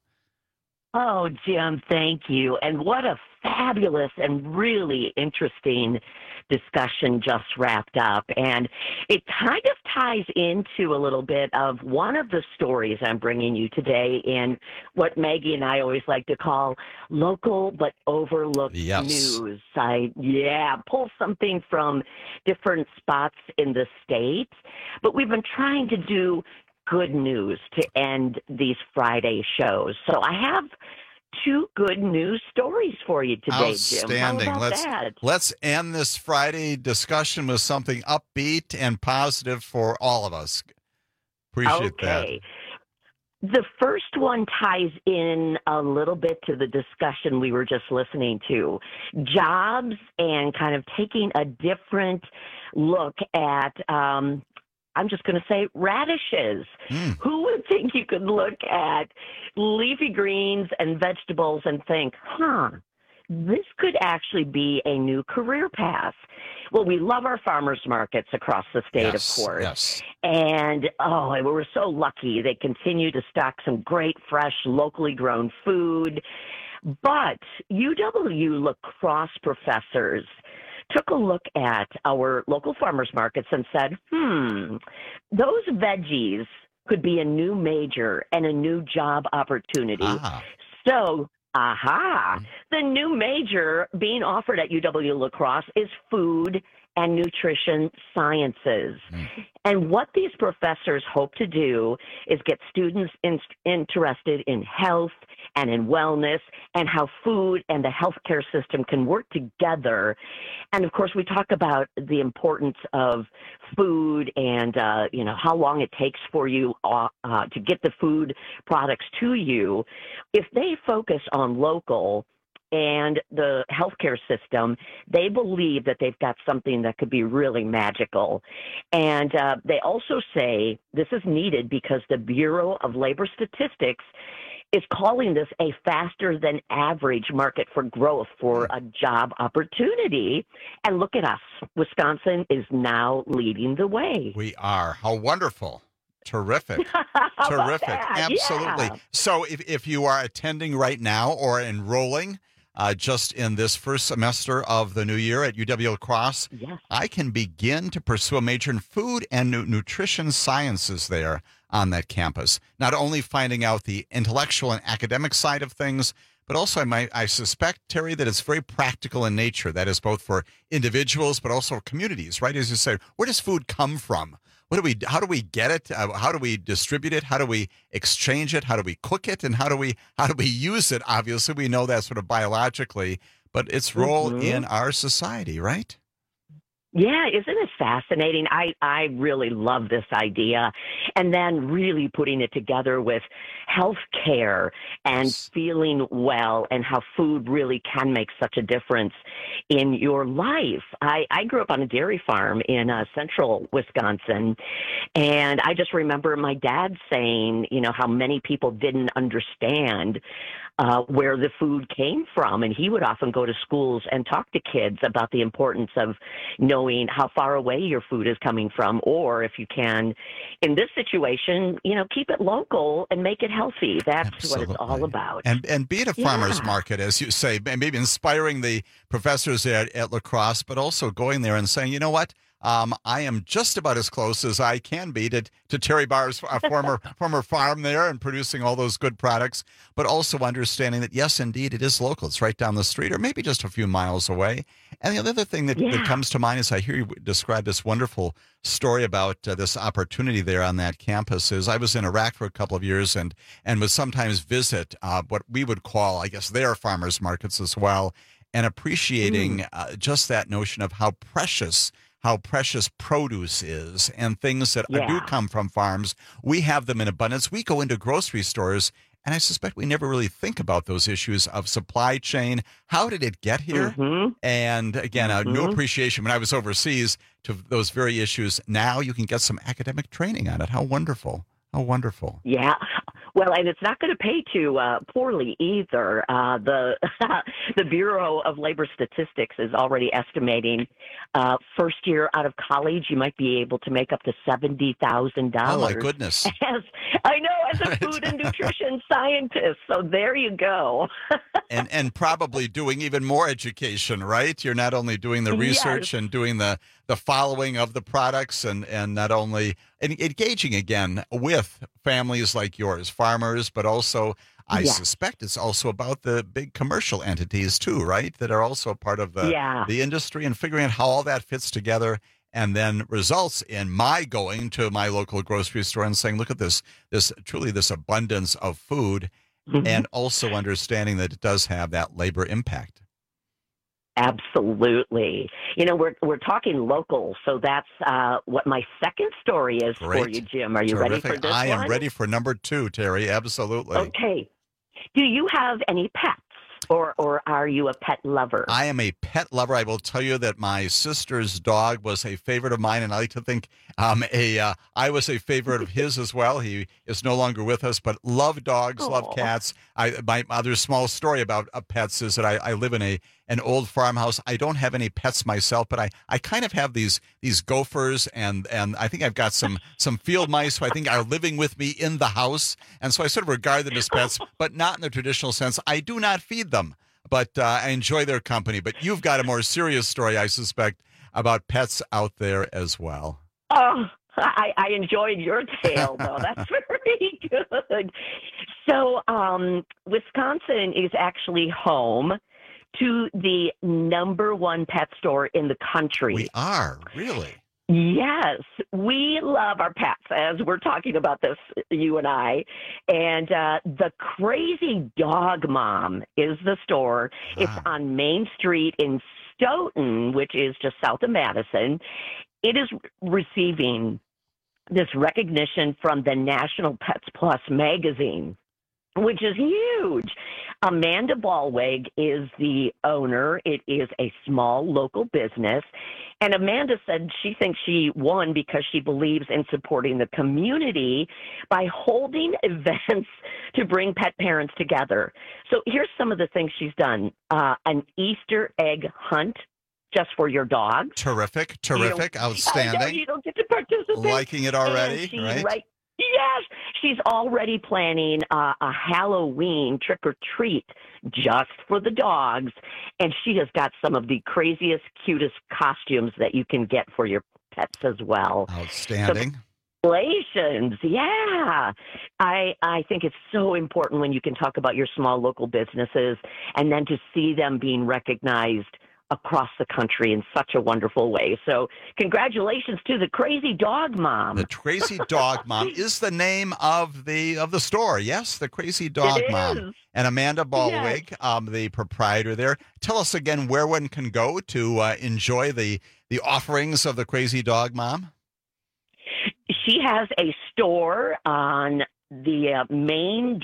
Oh, Jim, thank you. And what a fabulous and really interesting discussion just wrapped up. And it kind of ties into a little bit of one of the stories I'm bringing you today in what Maggie and I always like to call local but overlooked news. Pull something from different spots in the state. But we've been trying to do good news to end these Friday shows. So I have two good news stories for you today, Outstanding. Jim. How about that? Let's end this Friday discussion with something upbeat and positive for all of us. Appreciate that. The first one ties in a little bit to the discussion we were just listening to. Jobs and kind of taking a different look at I'm just going to say radishes. Who would think you could look at leafy greens and vegetables and think, this could actually be a new career path? Well, we love our farmers markets across the state, of course. Yes. And, we're so lucky. They continue to stock some great, fresh, locally grown food. But UW La Crosse professors took a look at our local farmers markets and said, those veggies could be a new major and a new job opportunity. So, the new major being offered at UW La Crosse is food and nutrition sciences. And what these professors hope to do is get students interested in health and in wellness and how food and the healthcare system can work together. And of course, we talk about the importance of food and, how long it takes for you to get the food products to you. If they focus on local and the healthcare system, they believe that they've got something that could be really magical. And they also say this is needed because the Bureau of Labor Statistics is calling this a faster than average market for growth for a job opportunity. And look at us. Wisconsin is now leading the way. We are. How wonderful. Terrific. Terrific. Absolutely. Yeah. So if you are attending right now or enrolling just in this first semester of the new year at UW La Crosse, I can begin to pursue a major in food and nutrition sciences there on that campus. Not only finding out the intellectual and academic side of things, but also I suspect, Terry, that it's very practical in nature. That is both for individuals, but also communities, right? As you say, where does food come from? How do we get it? How do we distribute it? How do we exchange it? How do we cook it? And how do we use it? Obviously, we know that sort of biologically, but its role in our society, right? Yeah, isn't it fascinating? I really love this idea. And then really putting it together with health care and feeling well and how food really can make such a difference in your life. I grew up on a dairy farm in central Wisconsin, and I just remember my dad saying, how many people didn't understand where the food came from. And he would often go to schools and talk to kids about the importance of knowing knowing how far away your food is coming from, or if you can, in this situation, keep it local and make it healthy. That's what it's all about. And be at a farmer's market, as you say, maybe inspiring the professors at La Crosse, but also going there and saying, you know what? I am just about as close as I can be to Terry Barr's former farm there and producing all those good products, but also understanding that, yes, indeed, it is local. It's right down the street or maybe just a few miles away. And the other thing that comes to mind as I hear you describe this wonderful story about this opportunity there on that campus is I was in Iraq for a couple of years and would sometimes visit what we would call, I guess, their farmers markets as well, and appreciating just that notion of how precious produce is and things that do come from farms. We have them in abundance. We go into grocery stores, and I suspect we never really think about those issues of supply chain. How did it get here? And again, a new appreciation when I was overseas to those very issues. Now you can get some academic training on it. How wonderful. How wonderful. Yeah. Well, and it's not going to pay too poorly either. The Bureau of Labor Statistics is already estimating first year out of college, you might be able to make up to $70,000. Oh, my goodness. I know, as a food and nutrition scientist. So there you go. and probably doing even more education, right? You're not only doing the research and doing the following of the products and not only engaging again with families like yours, farmers, but also I suspect it's also about the big commercial entities too, right? That are also part of the industry and figuring out how all that fits together and then results in my going to my local grocery store and saying, look at this abundance of food and also understanding that it does have that labor impact. Absolutely. We're talking local, so that's what my second story is for you, Jim. Are you ready for this I am one? ready for number 2, Terry. Absolutely. Okay. Do you have any pets? Or are you a pet lover? I am a pet lover. I will tell you that my sister's dog was a favorite of mine, and I like to think I was a favorite of his as well. He is no longer with us, but love dogs, love cats. My other small story about pets is that I live in an old farmhouse. I don't have any pets myself, but I kind of have these gophers, and I think I've got some field mice who I think are living with me in the house, and so I sort of regard them as pets, but not in the traditional sense. I do not feed them, but I enjoy their company. But you've got a more serious story, I suspect, about pets out there as well. Oh, I enjoyed your tale, though. That's very good. So Wisconsin is actually home to the #1 pet store in the country. We are, really? Yes, we love our pets, as we're talking about this, you and I. And the Crazy Dog Mom is the store. It's on Main Street in Stoughton, which is just south of Madison. It is receiving this recognition from the National Pets Plus magazine, which is huge. Amanda Ballweg is the owner. It is a small local business. And Amanda said she thinks she won because she believes in supporting the community by holding events to bring pet parents together. So here's some of the things she's done. An Easter egg hunt just for your dogs. Terrific, outstanding. I know you don't get to participate. Liking it already, right? Yes, she's already planning a Halloween trick-or-treat just for the dogs, and she has got some of the craziest, cutest costumes that you can get for your pets as well. Outstanding. Congratulations. Yeah. I think it's so important when you can talk about your small local businesses and then to see them being recognized across the country in such a wonderful way. So congratulations to the Crazy Dog Mom. The Crazy Dog Mom is the name of the store. Yes, the Crazy Dog Mom. And Amanda Ballweg, the proprietor there. Tell us again where one can go to enjoy the offerings of the Crazy Dog Mom. She has a store on main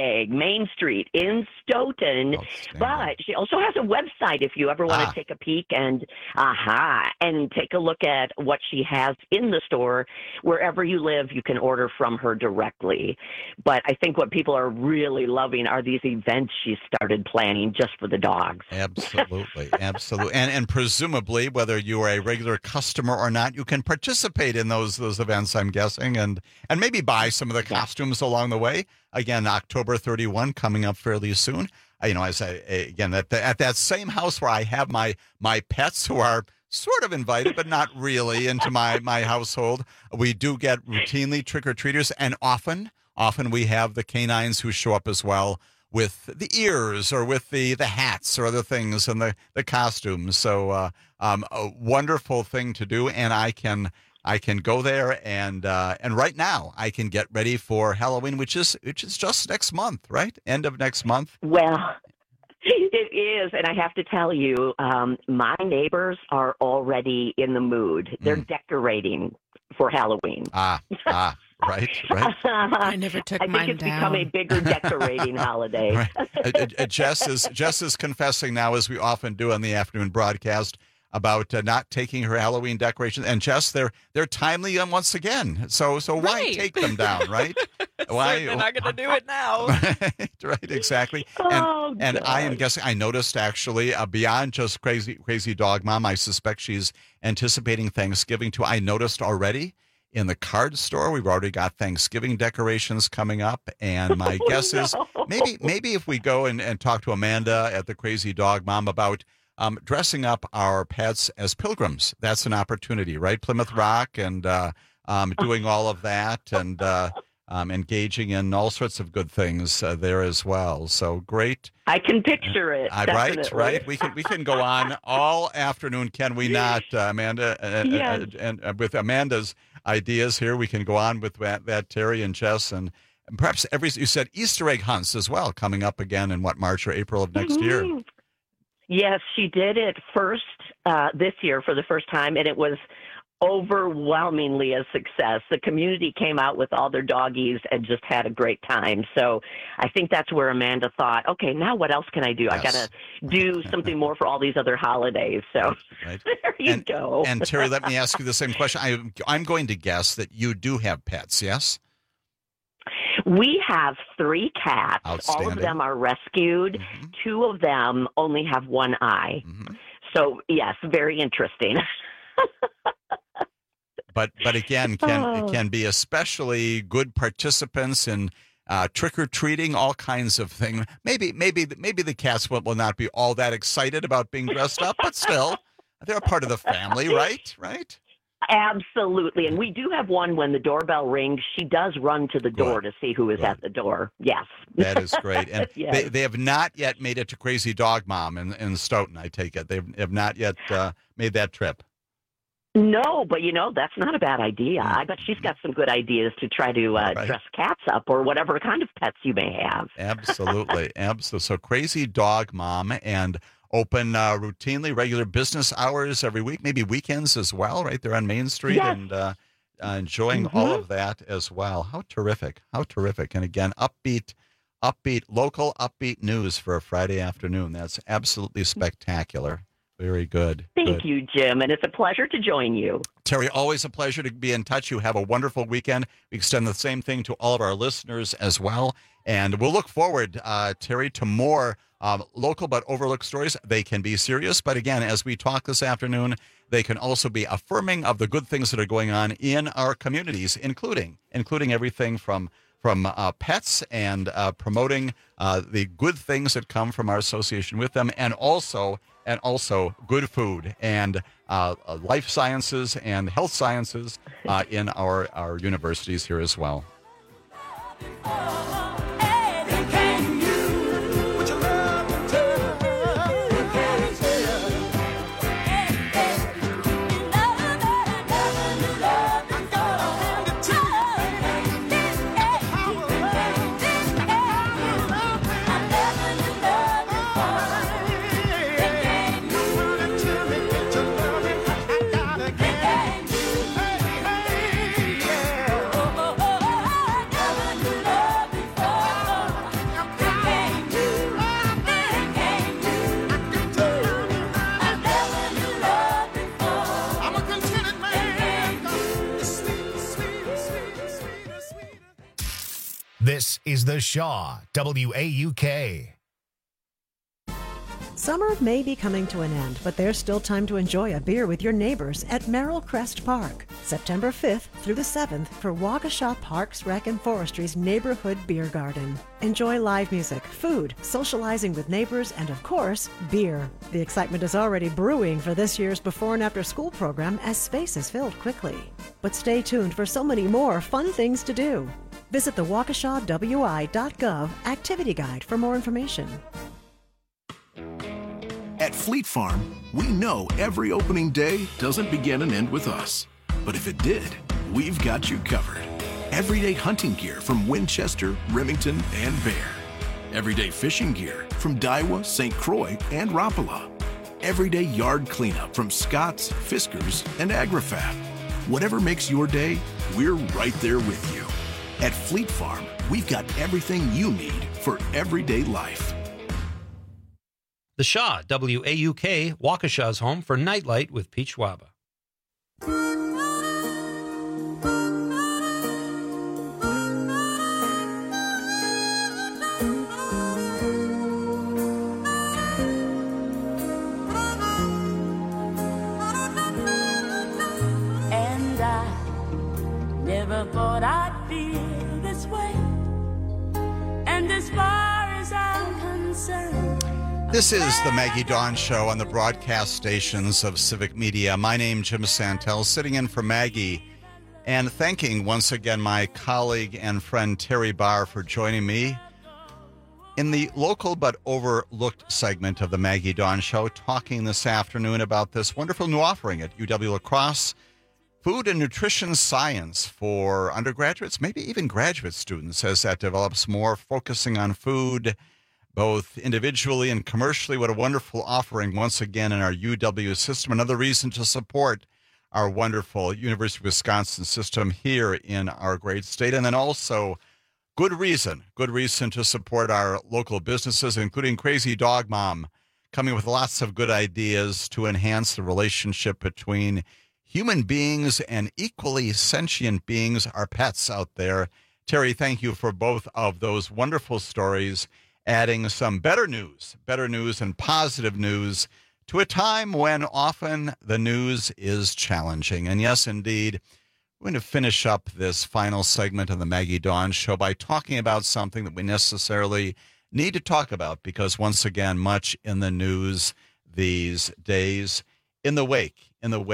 street in Stoughton. But she also has a website if you ever want to take a peek and take a look at what she has in the store. Wherever you live, you can order from her directly. But I think what people are really loving are these events she started planning just for the dogs. Absolutely. And presumably, whether you are a regular customer or not, you can participate in those events, I'm guessing, and maybe buy some of the costumes along the way. Again, October 31 coming up fairly soon. As at that same house where I have my pets who are sort of invited, but not really into my household. We do get routinely trick-or-treaters, and often we have the canines who show up as well with the ears or with the hats or other things and the costumes. So a wonderful thing to do, and I can go there and right now I can get ready for Halloween, which is just next month, right? End of next month. Well, it is, and I have to tell you, my neighbors are already in the mood. They're decorating for Halloween. Right. I never took mine down. I think it's become a bigger decorating holiday. Right. Jess is confessing now, as we often do on the afternoon broadcast, about not taking her Halloween decorations. And Jess, they're timely once again. So why take them down, right? Why? They're not going to do it now. Right, exactly. And I am guessing, I noticed actually, beyond just crazy dog mom, I suspect she's anticipating Thanksgiving too. I noticed already in the card store, we've already got Thanksgiving decorations coming up. And my guess is maybe if we go and talk to Amanda at the Crazy Dog Mom about dressing up our pets as pilgrims. That's an opportunity, right? Plymouth Rock and doing all of that and engaging in all sorts of good things there as well. So great. I can picture it. Right. We can go on all afternoon, can we not, Amanda? And with Amanda's ideas here, we can go on with that, Terry and Jess, and perhaps you said Easter egg hunts as well coming up again in March or April of next year. Yes, she did it first this year for the first time, and it was overwhelmingly a success. The community came out with all their doggies and just had a great time. So I think that's where Amanda thought, okay, now what else can I do? Yes. I got to do something more for all these other holidays. So there you go. And Terry, let me ask you the same question. I'm going to guess that you do have pets, yes? We have 3 cats. All of them are rescued. 2 of them only have one eye. So, yes, very interesting. But again, can be especially good participants in trick-or-treating, all kinds of things. Maybe the cats will not be all that excited about being dressed up, but still, they're a part of the family, right? Right? Absolutely. And we do have one when the doorbell rings, she does run to the door to see who is at the door. Yes. That is great. And yes. they have not yet made it to Crazy Dog Mom in Stoughton, I take it. They have not yet made that trip. No, but that's not a bad idea. I bet she's got some good ideas to try to dress cats up or whatever kind of pets you may have. Absolutely. So Crazy Dog Mom, and open routinely, regular business hours every week, maybe weekends as well, right there on Main Street, and enjoying all of that as well. How terrific. And again, upbeat local news for a Friday afternoon. That's absolutely spectacular. Very good. Thank you, Jim, and it's a pleasure to join you. Terry, always a pleasure to be in touch. You have a wonderful weekend. We extend the same thing to all of our listeners as well. And we'll look forward, Terry, to more local but overlooked stories. They can be serious, but again, as we talk this afternoon, they can also be affirming of the good things that are going on in our communities, including everything from pets and promoting the good things that come from our association with them, and also good food and life sciences and health sciences in our universities here as well. is The Shaw, WAUK. Summer may be coming to an end, but there's still time to enjoy a beer with your neighbors at Merrill Crest Park, September 5th through the 7th for Waukesha Parks, Rec and Forestry's Neighborhood Beer Garden. Enjoy live music, food, socializing with neighbors, and of course, beer. The excitement is already brewing for this year's before and after school program as space is filled quickly. But stay tuned for so many more fun things to do. Visit the WaukeshaWI.gov activity guide for more information. At Fleet Farm, we know every opening day doesn't begin and end with us. But if it did, we've got you covered. Everyday hunting gear from Winchester, Remington, and Bear. Everyday fishing gear from Daiwa, St. Croix, and Rapala. Everyday yard cleanup from Scott's, Fiskars, and AgriFab. Whatever makes your day, we're right there with you. At Fleet Farm, we've got everything you need for everyday life. The Shaw, WAUK, Waukesha's home for Nightlight with Pete Schwaba. And I never thought I'd feel this way. And as far as I'm concerned, this is the Maggie Dawn Show on the broadcast stations of Civic Media. My name is Jim Santel, sitting in for Maggie, and thanking once again my colleague and friend Terry Barr for joining me in the local but overlooked segment of the Maggie Dawn Show, talking this afternoon about this wonderful new offering at UW La Crosse, Food and Nutrition Science for undergraduates, maybe even graduate students, as that develops more, focusing on food, both individually and commercially. What a wonderful offering once again in our UW system. Another reason to support our wonderful University of Wisconsin system here in our great state. And then also good reason to support our local businesses, including Crazy Dog Mom, coming with lots of good ideas to enhance the relationship between human beings and equally sentient beings, our pets out there. Terry, thank you for both of those wonderful stories, adding some better news and positive news to a time when often the news is challenging. And yes, indeed, we're going to finish up this final segment of the Maggie Dawn Show by talking about something that we necessarily need to talk about, because once again, much in the news these days, in the wake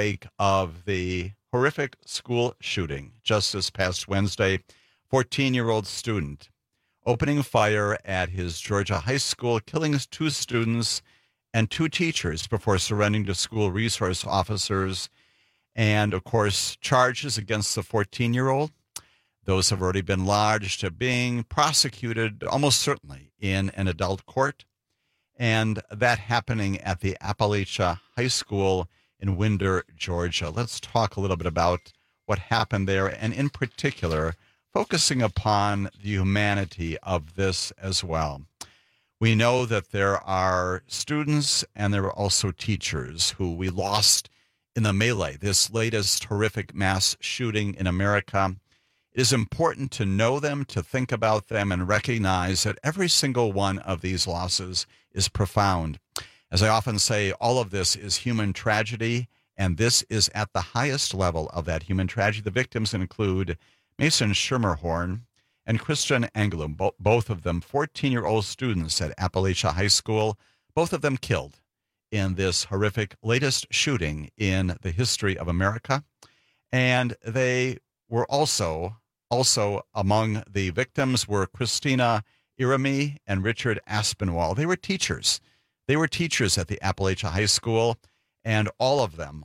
of the horrific school shooting just this past Wednesday, 14-year-old student opening fire at his Georgia high school, killing 2 students and 2 teachers before surrendering to school resource officers. And, of course, charges against the 14-year-old. Those have already been lodged, being prosecuted almost certainly in an adult court. And that happening at the Appalachia High School in Winder, Georgia. Let's talk a little bit about what happened there, and in particular, focusing upon the humanity of this as well. We know that there are students and there are also teachers who we lost in the melee, this latest horrific mass shooting in America. It is important to know them, to think about them, and recognize that every single one of these losses is profound. As I often say, all of this is human tragedy, and this is at the highest level of that human tragedy. The victims include Mason Schermerhorn and Christian Anglum, both of them 14-year-old students at Appalachia High School, both of them killed in this horrific latest shooting in the history of America. And they were also among the victims were Christina Irami and Richard Aspinwall. They were teachers. They were teachers at the Appalachia High School, and all of them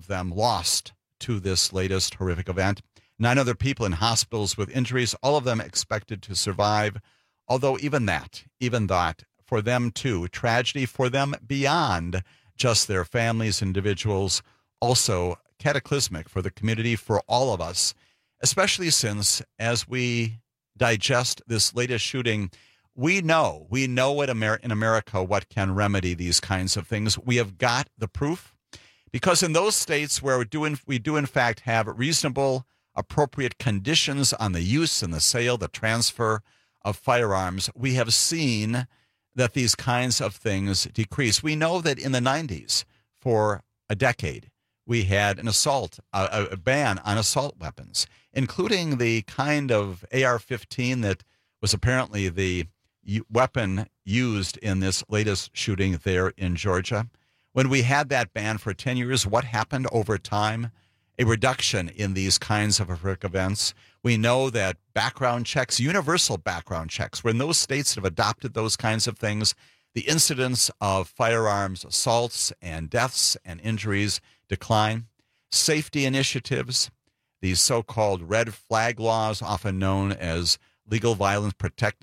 lost to this latest horrific event. 9 other people in hospitals with injuries, all of them expected to survive. Although even that, for them too, tragedy for them beyond just their families, individuals, also cataclysmic for the community, for all of us, especially since as we digest this latest shooting, we know in America what can remedy these kinds of things. We have got the proof, because in those states where we do in fact have reasonable, appropriate conditions on the use and the sale, the transfer of firearms, we have seen that these kinds of things decrease. We know that in the 90s, for a decade, we had an assault, a ban on assault weapons, including the kind of AR-15 that was apparently the weapon used in this latest shooting there in Georgia. When we had that ban for 10 years, what happened over time? A reduction in these kinds of horrific events. We know that background checks, universal background checks, when those states have adopted those kinds of things, the incidence of firearms assaults and deaths and injuries decline. Safety initiatives, these so-called red flag laws, often known as lethal violence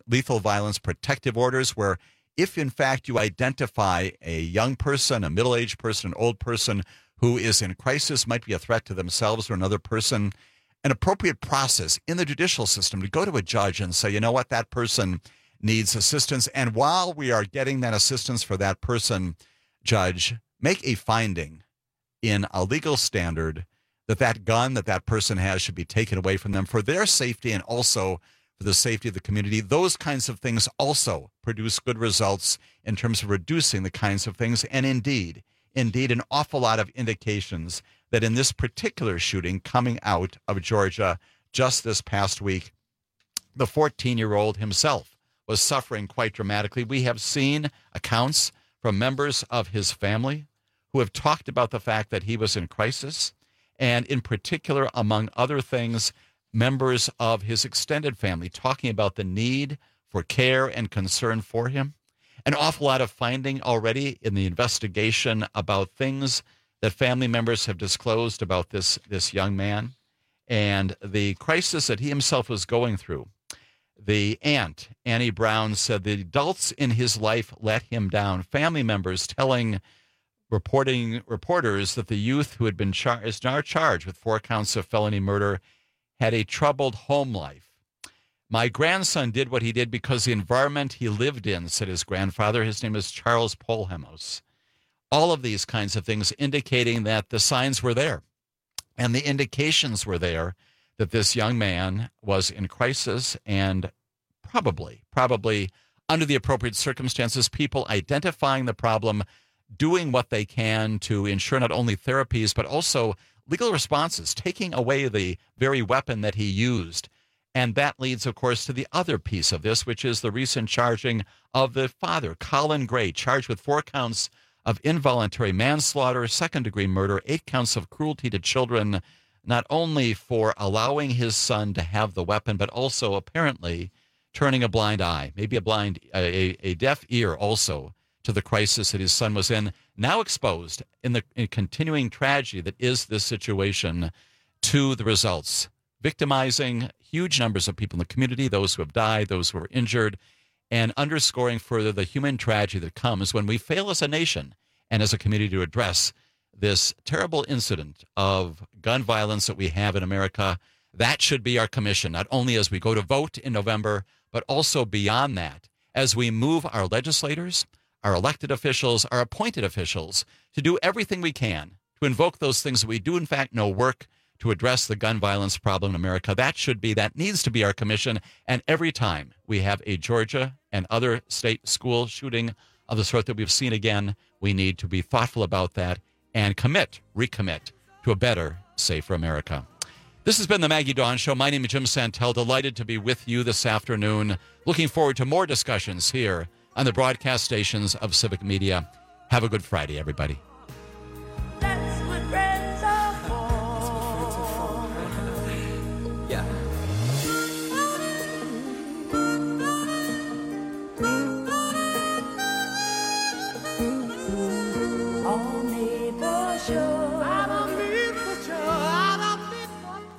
protective orders, where if in fact you identify a young person, a middle-aged person, an old person who is in crisis, might be a threat to themselves or another person, an appropriate process in the judicial system to go to a judge and say, you know what, that person needs assistance. And while we are getting that assistance for that person, judge, make a finding in a legal standard that that gun that that person has should be taken away from them for their safety and also for the safety of the community. Those kinds of things also produce good results in terms of reducing the kinds of things. And indeed, an awful lot of indications that in this particular shooting coming out of Georgia just this past week, the 14-year-old himself was suffering quite dramatically. We have seen accounts from members of his family who have talked about the fact that he was in crisis, and in particular, among other things, members of his extended family talking about the need for care and concern for him. An awful lot of finding already in the investigation about things that family members have disclosed about this young man and the crisis that he himself was going through. The aunt, Annie Brown, said the adults in his life let him down. Family members telling reporters that the youth who had been is now charged with 4 counts of felony murder had a troubled home life. My grandson did what he did because the environment he lived in, said his grandfather. His name is Charles Polhemos. All of these kinds of things indicating that the signs were there and the indications were there that this young man was in crisis, and probably under the appropriate circumstances, people identifying the problem, doing what they can to ensure not only therapies but also legal responses, taking away the very weapon that he used. And that leads, of course, to the other piece of this, which is the recent charging of the father, Colin Gray, charged with 4 counts of involuntary manslaughter, second-degree murder, 8 counts of cruelty to children, not only for allowing his son to have the weapon, but also apparently turning a blind eye, maybe a deaf ear also to the crisis that his son was in, now exposed in the continuing tragedy that is this situation to the results, victimizing huge numbers of people in the community, those who have died, those who are injured, and underscoring further the human tragedy that comes when we fail as a nation and as a community to address this terrible incident of gun violence that we have in America. That should be our commission, not only as we go to vote in November, but also beyond that, as we move our legislators, our elected officials, our appointed officials, to do everything we can to invoke those things that we do in fact know work to address the gun violence problem in America. That needs to be our commission. And every time we have a Georgia and other state school shooting of the sort that we've seen again, we need to be thoughtful about that and recommit to a better, safer America. This has been the Maggie Dawn Show. My name is Jim Santel. Delighted to be with you this afternoon. Looking forward to more discussions here on the broadcast stations of Civic Media. Have a good Friday, everybody. That's what friends are for. Yeah. All neighbor show. I don't need for sure. I don't need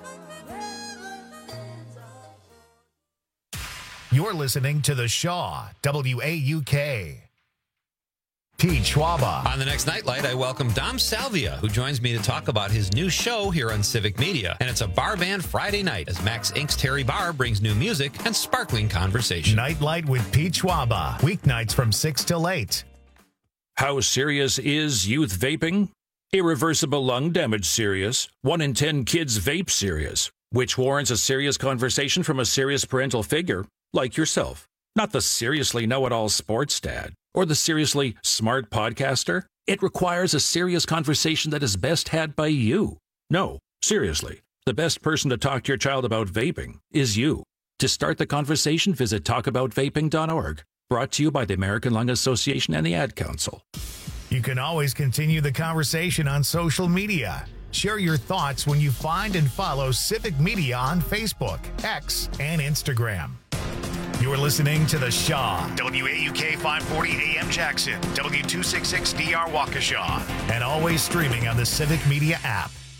You're listening to The Shaw, WAUK. Pete Schwaba. On the next Nightlight, I welcome Dom Salvia, who joins me to talk about his new show here on Civic Media. And it's a bar band Friday night as Max Inc.'s Terry Barr brings new music and sparkling conversation. Nightlight with Pete Schwaba. Weeknights from 6 till 8. How serious is youth vaping? Irreversible lung damage serious. 1 in 10 kids vape serious, which warrants a serious conversation from a serious parental figure. like yourself. Not the seriously know-it-all sports dad or the seriously smart podcaster. It requires a serious conversation that is best had by you. No, seriously, the best person to talk to your child about vaping is you. To start the conversation, visit talkaboutvaping.org. Brought to you by the American Lung Association and the Ad Council. You can always continue the conversation on social media. Share your thoughts when you find and follow Civic Media on Facebook, X, and Instagram. You're listening to The Shaw, WAUK 540 AM Jackson, W266DR Waukesha, and always streaming on the Civic Media app.